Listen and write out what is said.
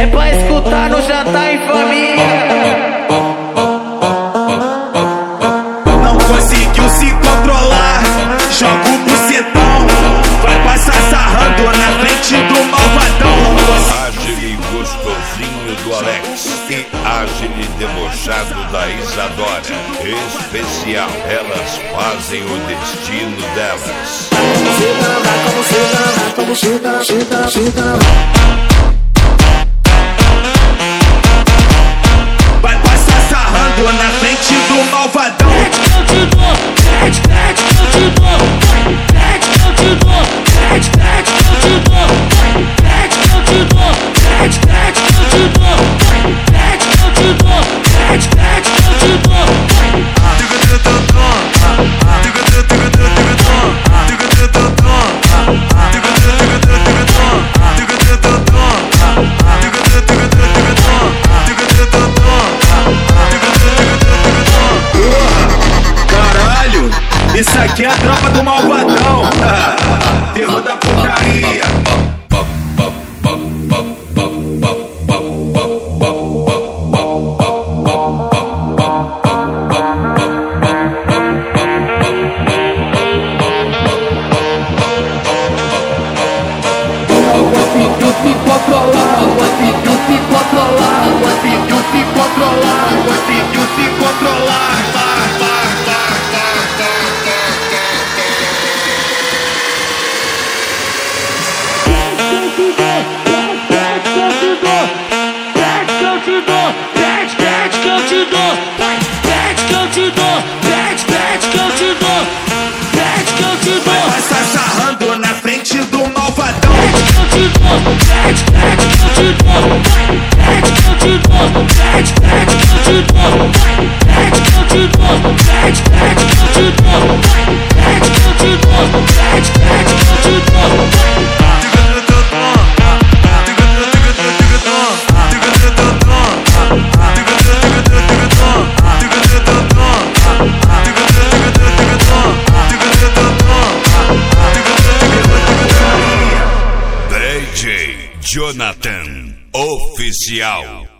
É pra escutar no jantar em família. Não conseguiu se controlar, joga o bucetão, vai passar sarrando na frente do malvadão. Ágil e gostosinho do Alex e ágil e debochado da Isadora. Especial, elas fazem o destino delas. Vai passar sarrando na frente do malvadão. Isso aqui é a tropa do malvadão, terror da putaria. Vai passar sarrando na frente do malvadão. DJ Jonathan Oficial.